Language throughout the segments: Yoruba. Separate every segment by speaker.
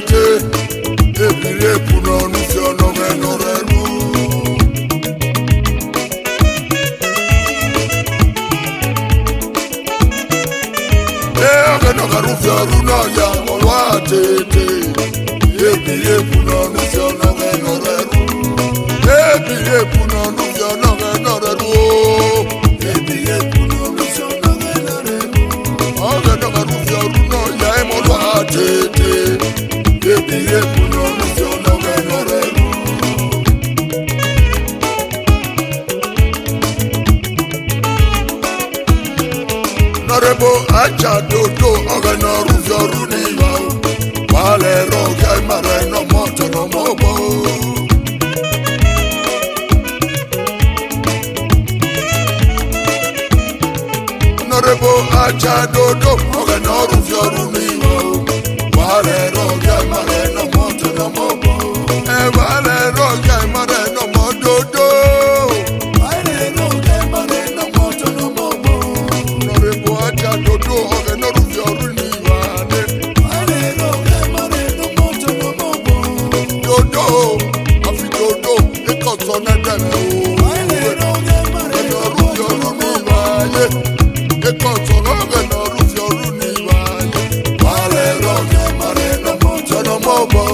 Speaker 1: tete ebiri epu n'ọnụ si ọnọghe nọrọ ọghe nọgara ufi ọrụ n'ọya ọlwa tete ebiri epu n'ọnụ si ọnọghe nọrọ ebiri epu n'ọnụ si ọnọghe nọrọ ebiri epu n'ọnụ si ọnọghe nọrọ ọghe nọgara ufi ọrụ n'ọya ọlwa tete ebiri epu n'ọnụ si ọnọghe nọrọ Norebo acha dodo ọghe n'ọrụ fi ọrụ n'iwa wale roga mara no moto no mobo Norebo acha dodo ọghe n'ọrụ fi ọrụ n'iwa wale roga mara no moto no mobo wale roga mara no mododo wale roga mara no moto no mobo Norebo acha dodo ọghe n'ọrụ fi ọrụ n'iwa wale roga mara no moto no mobo dodo afi dodo ikoto na dere o wale roga mara no moto no mobo ikoto ọghe n'ọrụ fi ọrụ n'iwa wale roga mara no moto no mobo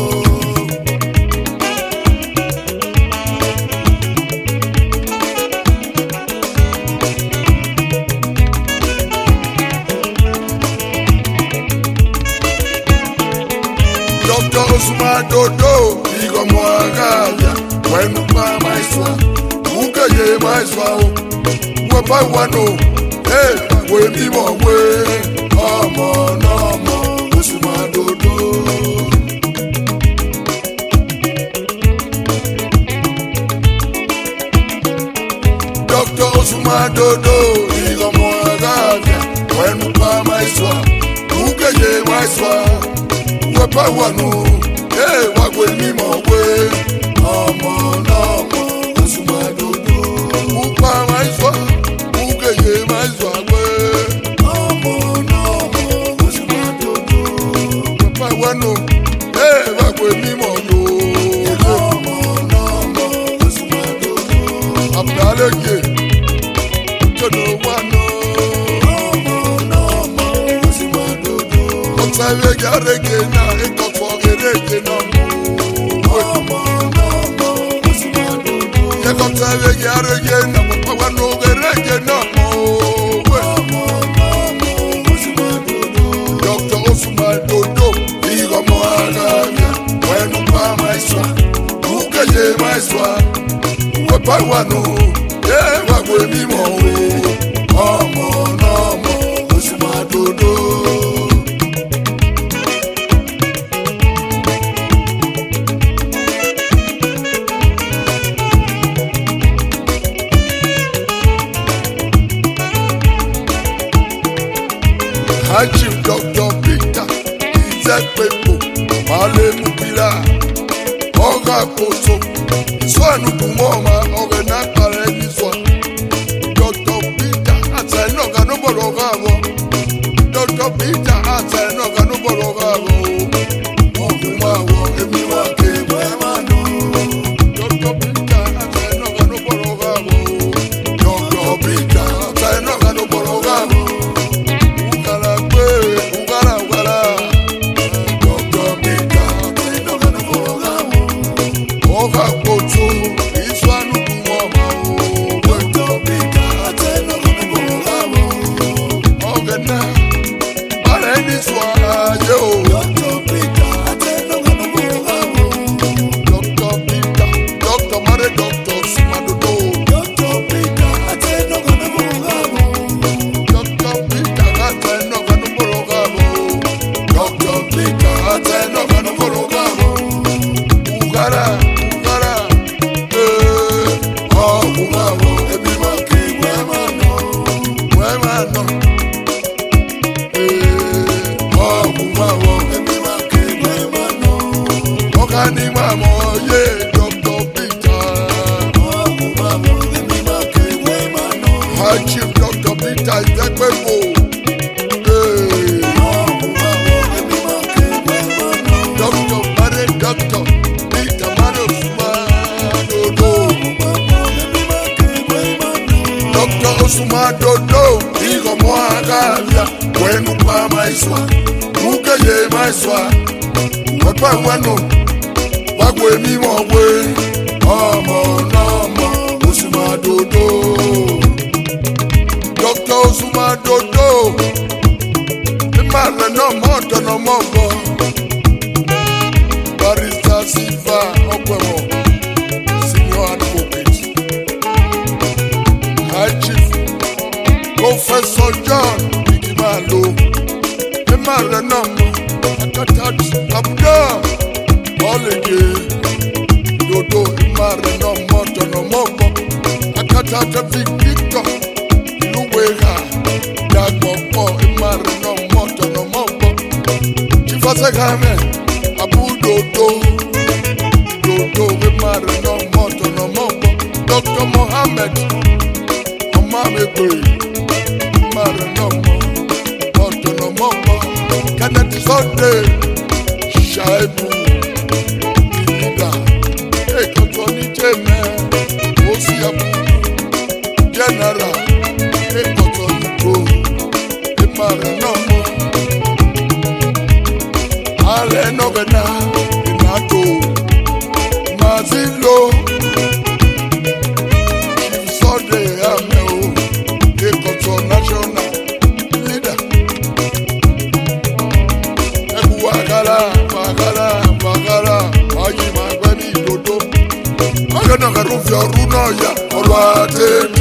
Speaker 1: Dr. Osman Dodo, Igo Mwagavia, Wenu pa maiswa, Uke ye maiswa, Wapa wano, we mimo we, Omo nomo, Osman Dodo. Dr. Osman Dodo, Igo Mwagavia, Wenu pa maiswa, Uke ye maiswa, Wapa wano, wagwe mimo we, Omo nomo, Osman Dodo. Upa maiswa, uke ye maiswa we, Omo nomo, Osman Dodo. Wapa wano, wagwe mimo yo, Omo nomo, Osman Dodo. Abdaleke, Jono wano, Omo nomo, Osman Dodo. Otsavege arege na ekotwage rege na mo. Omo nomo, Osman Dodo. Ekotwage arege na wanoge rege na mo. Omo nomo, Osman Dodo. Dr. Osman Dodo, Igo Mwagavia, Wenu pa maiswa, Uke ye maiswa, Wapa wano, wagwe mimo we, Omo nomo, Osman Dodo. Chief Dr. Peter Izepepo Male Mupila Oga Koso Iswanu Kumoma Oga Nakare Niswa Dr. Peter Atenoga no Borogavo Dr. Peter Atenoga no Borogavo Okumawo Emiwa Kemano Dr. Peter Atenoga no Borogavo Dr. Peter Atenoga no Borogavo Chief Dr. Peter Izepepo Doctor Peter Manusuma Dodo. Doctor Osuma Dodo. Igo Moagalia. Wenu pa maiswa. Muke ye maiswa. Wapa wano. Wagwe mi mwawe. Omo nomo. Osuma Dodo. Doctor Osuma Dodo. Imale no moto no mobo. Barrister Silva Okwemo, Senior Advocate. High Chief Professor John Ikimalo. Imale no Akatat Abda. Olege Dodo Imale no moto no mobo. Akatat Victor Luwega. Dagbo Imale no moto no mobo. Chifasegame Abu Dodo we marry no moto no mobo. Dr. Mohammed Omame Buri marry no moto no mobo. Kennedy Sunday Shaibu Ida Ekotoni Jeme Osiabu General Ekotoni Go marry no Ale no bena inato mazilo Sode ameo Ekoto national leader Ebu wakala Ayi magwemi dodo Agana karufi aruno ya Olwa